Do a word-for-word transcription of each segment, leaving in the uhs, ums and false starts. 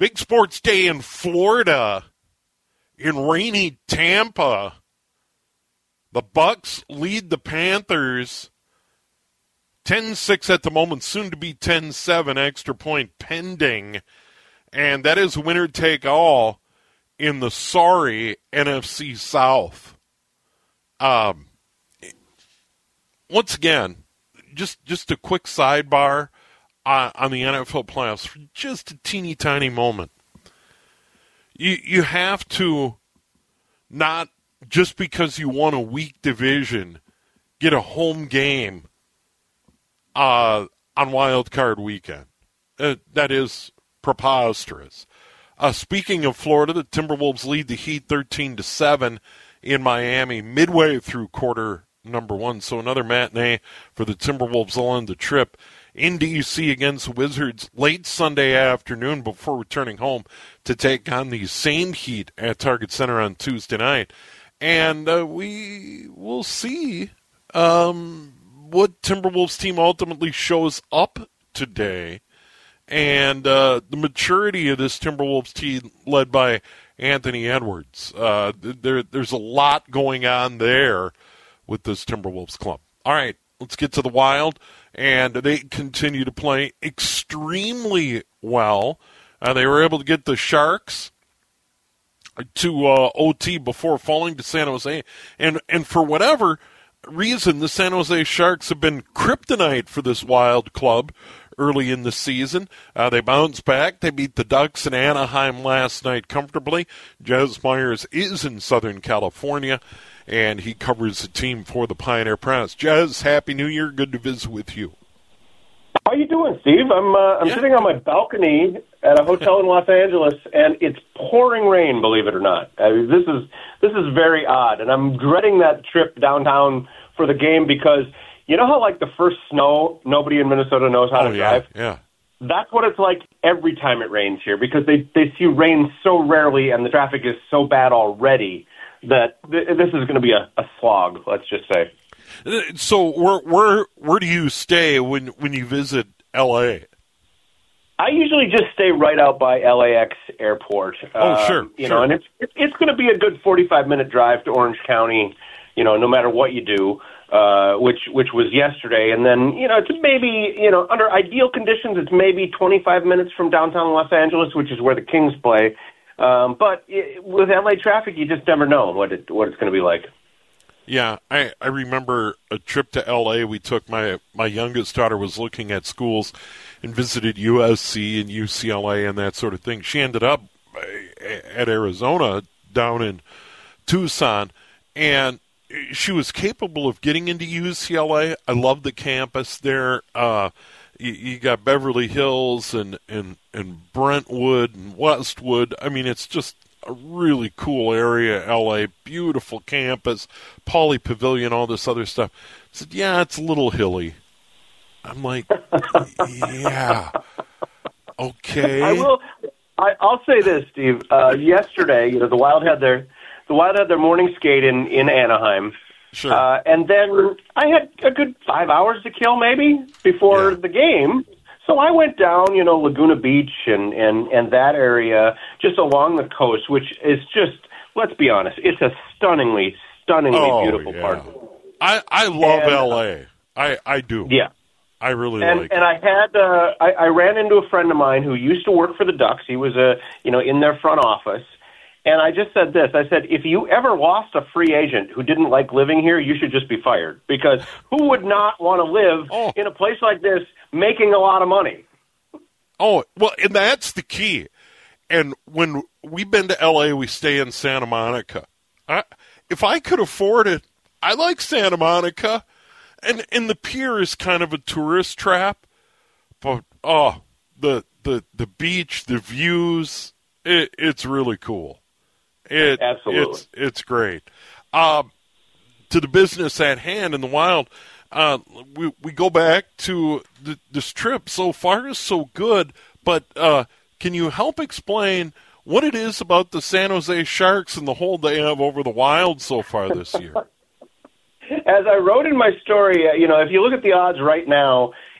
Big sports day in Florida, in rainy Tampa. The Bucks lead the Panthers ten six at the moment, soon to be ten seven, extra point pending. And that is winner take all in the sorry N F C South. Um, once again, just just a quick sidebar uh, on the N F L playoffs for just a teeny tiny moment. You you have to not, just because you won a weak division, get a home game uh, on Wild Card Weekend. Uh, that is preposterous. Uh, speaking of Florida, the Timberwolves lead the Heat thirteen to seven in Miami midway through quarter number one. So another matinee for the Timberwolves. They'll end the trip in D C against the Wizards late Sunday afternoon before returning home to take on the same Heat at Target Center on Tuesday night. And uh, we will see um, what Timberwolves team ultimately shows up today. And uh, the maturity of this Timberwolves team led by Anthony Edwards. Uh, there, there's a lot going on there with this Timberwolves club. All right, let's get to the Wild. And they continue to play extremely well. Uh, they were able to get the Sharks to uh, O T before falling to San Jose. And, and for whatever reason, the San Jose Sharks have been kryptonite for this Wild club early in the season. Uh, they bounced back. They beat the Ducks in Anaheim last night comfortably. Jez Myers is in Southern California, and he covers the team for the Pioneer Press. Jez, Happy New Year. Good to visit with you. How you doing, Steve? I'm uh, I'm yeah. sitting on my balcony at a hotel in Los Angeles, and it's pouring rain, believe it or not. I mean, this is this is very odd, and I'm dreading that trip downtown for the game because you know how, like, the first snow, nobody in Minnesota knows how oh, to yeah, drive? Yeah. That's what it's like every time it rains here because they, they see rain so rarely and the traffic is so bad already that th- this is going to be a, a slog, let's just say. So where where where do you stay when, when you visit L A? I usually just stay right out by L A X Airport. Oh, uh, sure. You sure. know, and it's it's going to be a good forty-five minute drive to Orange County, you know, no matter what you do. Uh, which which was yesterday, and then you know it's maybe you know under ideal conditions it's maybe twenty-five minutes from downtown Los Angeles, which is where the Kings play. Um, but it, with L A traffic, you just never know what it what it's going to be like. Yeah, I, I remember a trip to L A we took. My my youngest daughter was looking at schools and visited U S C and U C L A and that sort of thing. She ended up at Arizona down in Tucson, and she was capable of getting into U C L A. I love the campus there. Uh, you, you got Beverly Hills and, and, and Brentwood and Westwood. I mean, it's just a really cool area, L A. Beautiful campus, Pauley Pavilion, all this other stuff. I said, yeah, it's a little hilly. I'm like, yeah, okay. I will. I, I'll say this, Steve. Uh, yesterday, you know, the Wild had their the Wild had their morning skate in in Anaheim. Sure. Uh, and then I had a good five hours to kill, maybe, before yeah. the game. So I went down, you know, Laguna Beach and, and, and that area, just along the coast, which is just, let's be honest, it's a stunningly, stunningly oh, beautiful yeah. part. I, I love and, L A. I, I do. Yeah. I really and, like and it. I had, uh, I, I ran into a friend of mine who used to work for the Ducks. He was, a, you know, in their front office. And I just said this. I said, if you ever lost a free agent who didn't like living here, you should just be fired. Because who would not want to live oh. in a place like this making a lot of money? Oh, well, and that's the key. And when we've been to L A, we stay in Santa Monica. I, if I could afford it, I like Santa Monica. And, and the pier is kind of a tourist trap. But, oh, the the, the beach, the views, it, it's really cool. It, Absolutely. It's, it's great. Uh, to the business at hand in the Wild, uh, we, we go back to the, this trip. So far is so good, but uh, can you help explain what it is about the San Jose Sharks and the hold they have over the Wild so far this year? As I wrote in my story, uh, you know, if you look at the odds right now,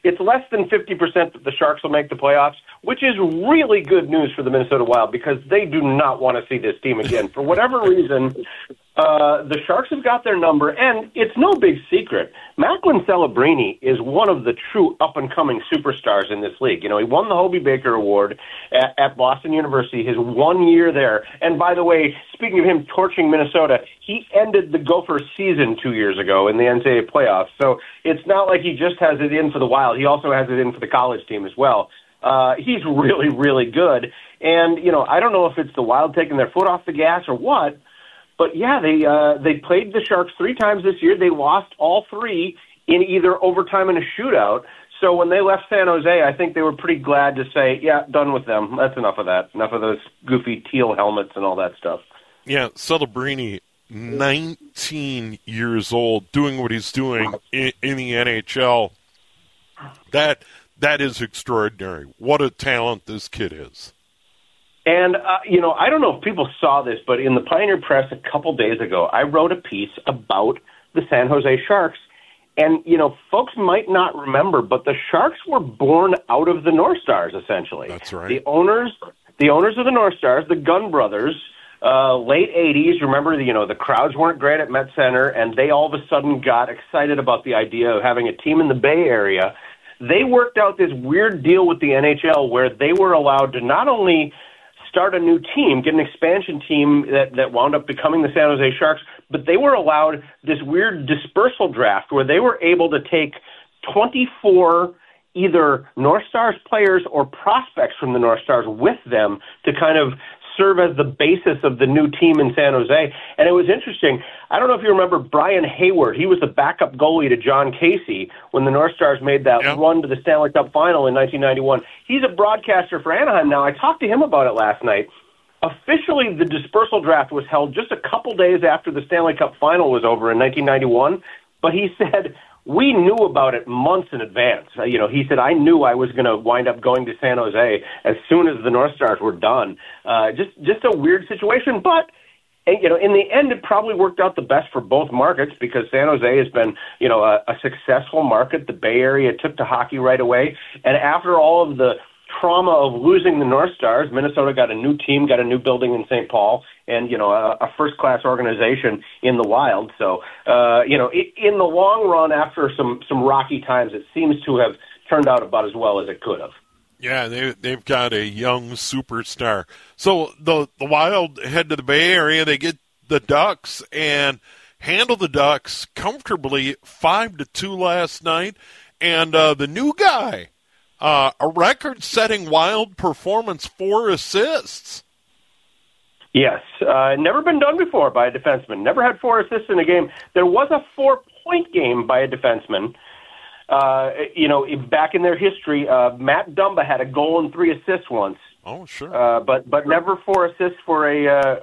It's less than fifty percent that the Sharks will make the playoffs, which is really good news for the Minnesota Wild because they do not want to see this team again. For whatever reason, uh, the Sharks have got their number, and it's no big secret. Macklin Celebrini is one of the true up-and-coming superstars in this league. You know, he won the Hobey Baker Award at, at Boston University, his one year there. And by the way, speaking of him torching Minnesota, he ended the Gophers season two years ago in the N C double A playoffs. So it's not like he just has it in for the Wild. He also has it in for the college team as well. Uh, he's really, really good. And, you know, I don't know if it's the Wild taking their foot off the gas or what, but yeah, they uh, they played the Sharks three times this year. They lost all three in either overtime and a shootout. So when they left San Jose, I think they were pretty glad to say, yeah, done with them. That's enough of that. Enough of those goofy teal helmets and all that stuff. Yeah, Celebrini, nineteen years old, doing what he's doing in, in the N H L. That that is extraordinary. What a talent this kid is. And, uh, you know, I don't know if people saw this, but in the Pioneer Press a couple days ago, I wrote a piece about the San Jose Sharks. And, you know, folks might not remember, but the Sharks were born out of the North Stars, essentially. That's right. The owners, the owners of the North Stars, the Gunn brothers, uh, late eighties, remember, you know, the crowds weren't great at Met Center, and they all of a sudden got excited about the idea of having a team in the Bay Area. They worked out this weird deal with the N H L where they were allowed to not only start a new team, get an expansion team that, that wound up becoming the San Jose Sharks, but they were allowed this weird dispersal draft where they were able to take twenty-four either North Stars players or prospects from the North Stars with them to kind of serve as the basis of the new team in San Jose. And it was interesting. I don't know if you remember Brian Hayward. He was the backup goalie to John Casey when the North Stars made that yep. run to the Stanley Cup final in nineteen ninety-one. He's a broadcaster for Anaheim now. I talked to him about it last night. Officially, the dispersal draft was held just a couple days after the Stanley Cup final was over in nineteen ninety-one, but he said, we knew about it months in advance. Uh, you know, he said, I knew I was going to wind up going to San Jose as soon as the North Stars were done. Uh, just, just a weird situation, but and, you know, in the end, it probably worked out the best for both markets because San Jose has been, you know, a, a successful market. The Bay Area took to hockey right away, and after all of the trauma of losing the North Stars, Minnesota got a new team, got a new building in Saint Paul, and, you know, a, a first-class organization in the Wild. So, uh, you know, it, in the long run, after some, some rocky times, it seems to have turned out about as well as it could have. Yeah, they, they've got a young superstar. So the, the Wild head to the Bay Area, they get the Ducks and handle the Ducks comfortably five to two last night. And uh, the new guy, Uh, a record-setting Wild performance, four assists. Yes, uh, never been done before by a defenseman. Never had four assists in a game. There was a four-point game by a defenseman. Uh, you know, back in their history, uh, Matt Dumba had a goal and three assists once. Oh, sure. Uh, but but never four assists for a uh,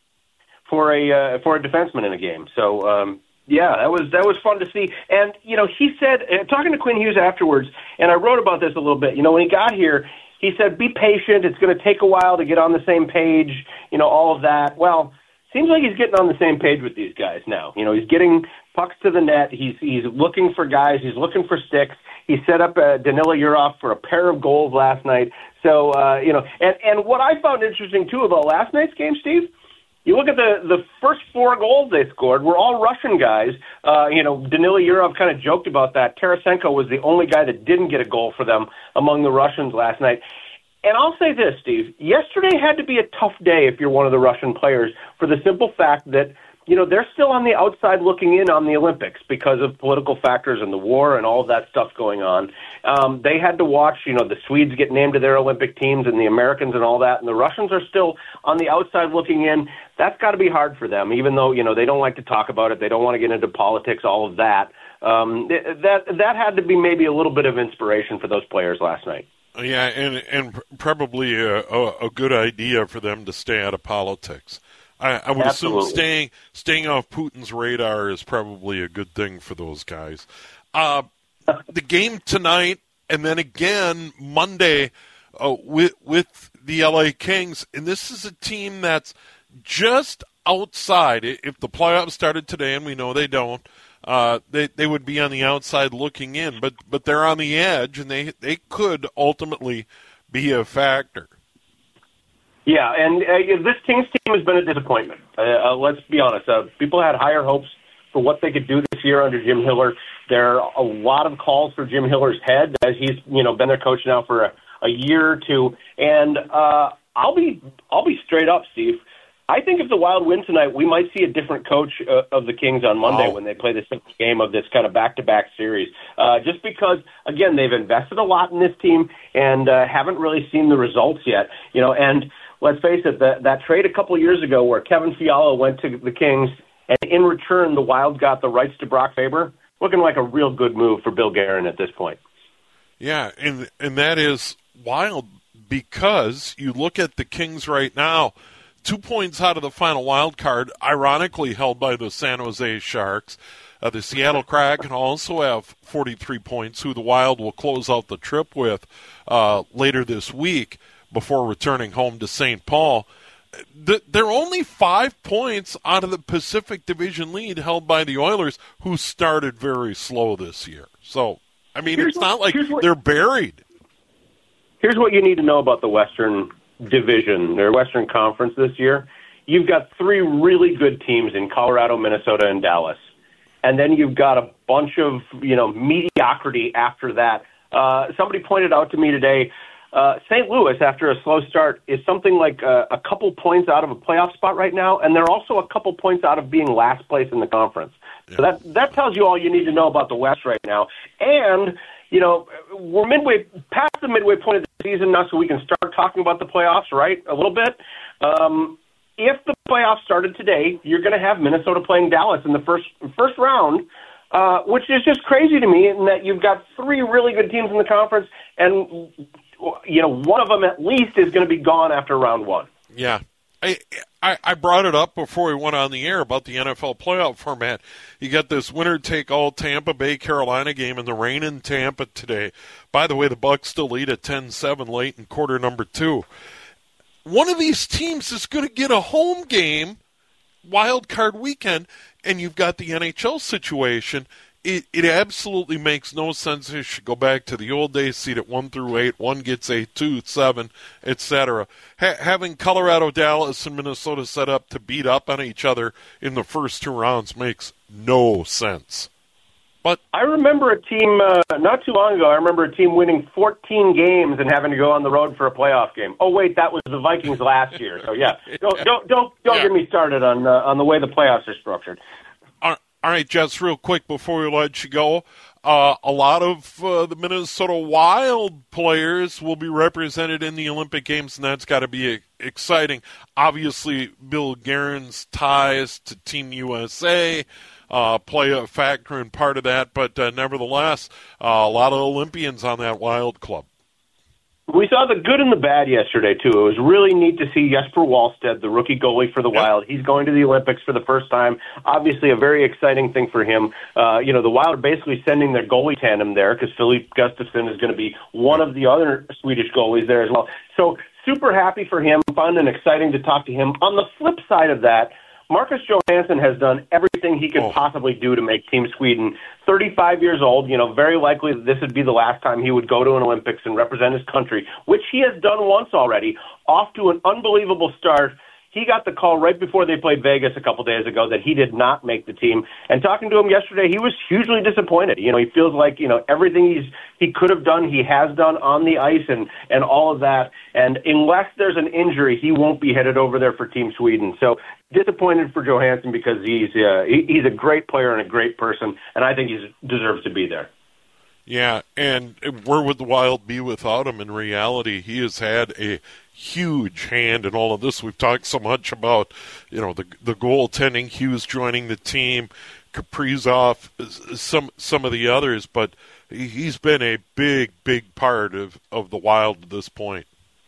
for a uh, for a defenseman in a game. So. Um, Yeah, that was that was fun to see. And, you know, he said, uh, talking to Quinn Hughes afterwards, and I wrote about this a little bit, you know, when he got here, he said, be patient, it's going to take a while to get on the same page, you know, all of that. Well, seems like he's getting on the same page with these guys now. You know, he's getting pucks to the net, he's he's looking for guys, he's looking for sticks. He set up uh, Danila Yurov for a pair of goals last night. So, uh, you know, and, and what I found interesting, too, about last night's game, Steve, you look at the, the first four goals they scored were all Russian guys. Uh, you know, Danila Yurov kind of joked about that. Tarasenko was the only guy that didn't get a goal for them among the Russians last night. And I'll say this, Steve. Yesterday had to be a tough day if you're one of the Russian players for the simple fact that, you know, they're still on the outside looking in on the Olympics because of political factors and the war and all of that stuff going on. Um, they had to watch, you know, the Swedes get named to their Olympic teams and the Americans and all that, and the Russians are still on the outside looking in. That's got to be hard for them, even though, you know, they don't like to talk about it. They don't want to get into politics, all of that. Um, that that had to be maybe a little bit of inspiration for those players last night. Yeah, and and probably a, a, a good idea for them to stay out of politics. I, I would Absolutely. assume staying staying off Putin's radar is probably a good thing for those guys. Uh, the game tonight, and then again Monday uh, with with the L A Kings, and this is a team that's just outside. If the playoffs started today, and we know they don't, uh, they they would be on the outside looking in, but but they're on the edge, and they they could ultimately be a factor. Yeah, and uh, this Kings team has been a disappointment. Uh, uh, let's be honest. Uh, people had higher hopes for what they could do this year under Jim Hiller. There are a lot of calls for Jim Hiller's head, as he's you know been their coach now for a, a year or two. And uh, I'll be I'll be straight up, Steve. I think if the Wild win tonight, we might see a different coach uh, of the Kings on Monday oh. when they play the sixth game of this kind of back-to-back series. Uh, just because, again, they've invested a lot in this team and uh, haven't really seen the results yet. You know, and let's face it, that that trade a couple of years ago where Kevin Fiala went to the Kings, and in return the Wild got the rights to Brock Faber, looking like a real good move for Bill Guerin at this point. Yeah, and and that is wild because you look at the Kings right now. Two points out of the final wild card, ironically held by the San Jose Sharks. Uh, the Seattle Kraken also have forty-three points, who the Wild will close out the trip with uh, later this week before returning home to Saint Paul. They're only five points out of the Pacific Division lead held by the Oilers, who started very slow this year. So, I mean, here's it's not what, like what, they're buried. Here's what you need to know about the Western Division, their Western Conference this year. You've got three really good teams in Colorado, Minnesota, and Dallas. And then you've got a bunch of, you know, mediocrity after that. Uh, somebody pointed out to me today, uh, Saint Louis, after a slow start, is something like a, a couple points out of a playoff spot right now, and they're also a couple points out of being last place in the conference. Yeah. So that that tells you all you need to know about the West right now. And you know, we're midway past the midway point of the season now, so we can start talking about the playoffs, right, a little bit. Um, if the playoffs started today, you're going to have Minnesota playing Dallas in the first first round, uh, which is just crazy to me in that you've got three really good teams in the conference, and, you know, one of them at least is going to be gone after round one. Yeah. I, I I brought it up before we went on the air about the N F L playoff format. You got this winner-take-all Tampa Bay-Carolina game and the rain in Tampa today. By the way, the Bucs still lead at ten seven late in quarter number two. One of these teams is going to get a home game wild card weekend, and you've got the N H L situation. It, it absolutely makes no sense. It should go back to the old days, seed at one through eight. One gets eight, two, seven, et cetera. Ha- having Colorado, Dallas, and Minnesota set up to beat up on each other in the first two rounds makes no sense. But I remember a team uh, not too long ago. I remember a team winning fourteen games and having to go on the road for a playoff game. Oh wait, that was the Vikings last year. So yeah, don't don't don't, don't yeah. get me started on uh, on the way the playoffs are structured. All right, Jess, real quick before we let you go, uh, a lot of uh, the Minnesota Wild players will be represented in the Olympic Games, and that's got to be exciting. Obviously, Bill Guerin's ties to Team U S A uh, play a factor in part of that, but uh, nevertheless, uh, a lot of Olympians on that Wild club. We saw the good and the bad yesterday, too. It was really neat to see Jesper Wallstedt, the rookie goalie for the yep. Wild. He's going to the Olympics for the first time. Obviously, a very exciting thing for him. Uh, you know, the Wild are basically sending their goalie tandem there because Philippe Gustafsson is going to be one of the other Swedish goalies there as well. So super happy for him, fun and exciting to talk to him. On the flip side of that, Marcus Johansson has done everything he could oh. possibly do to make Team Sweden. thirty-five years old, you know, very likely that this would be the last time he would go to an Olympics and represent his country, which he has done once already. Off to an unbelievable start. He got the call right before they played Vegas a couple days ago that he did not make the team. And talking to him yesterday, he was hugely disappointed. You know, he feels like, you know, everything he's he could have done, he has done on the ice and, and all of that. And unless there's an injury, he won't be headed over there for Team Sweden. So disappointed for Johansson because he's uh, he, he's a great player and a great person, and I think he deserves to be there. Yeah, and where would the Wild be without him? In reality, he has had a huge hand in all of this. We've talked so much about, you know, the the goaltending, Hughes joining the team, Kaprizov, some some of the others, but he's been a big, big part of, of the Wild at this point.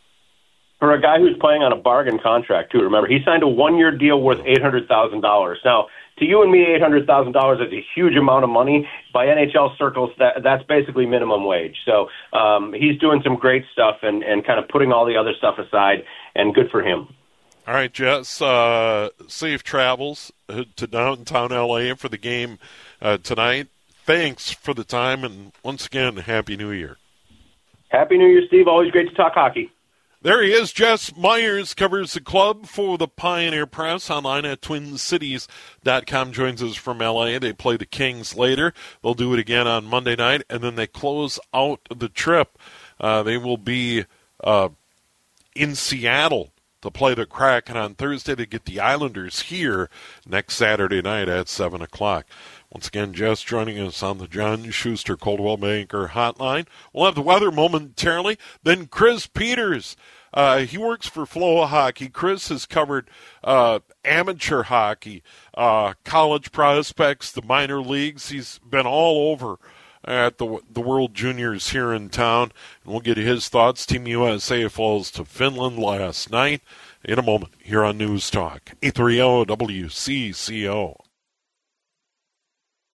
For a guy who's playing on a bargain contract, too, remember, he signed a one-year deal worth eight hundred thousand dollars. Now, to you and me, eight hundred thousand dollars is a huge amount of money. By N H L circles, that that's basically minimum wage. So um, he's doing some great stuff and, and kind of putting all the other stuff aside, and good for him. All right, Jess, uh, safe travels to downtown L A for the game uh, tonight. Thanks for the time, and once again, Happy New Year. Happy New Year, Steve. Always great to talk hockey. There he is. Jess Myers covers the club for the Pioneer Press online at twin cities dot com. Joins us from L A. They play the Kings later. They'll do it again on Monday night, and then they close out the trip. Uh, they will be uh, in Seattle to play the Kraken on Thursday. They get the Islanders here next Saturday night at seven o'clock. Once again, Jess joining us on the John Schuster Coldwell Banker Hotline. We'll have the weather momentarily. Then Chris Peters. Uh, he works for Flow Hockey. Chris has covered uh, amateur hockey, uh, college prospects, the minor leagues. He's been all over at the the World Juniors here in town. And we'll get his thoughts. Team U S A falls to Finland last night. In a moment here on News Talk, eight thirty W C C O.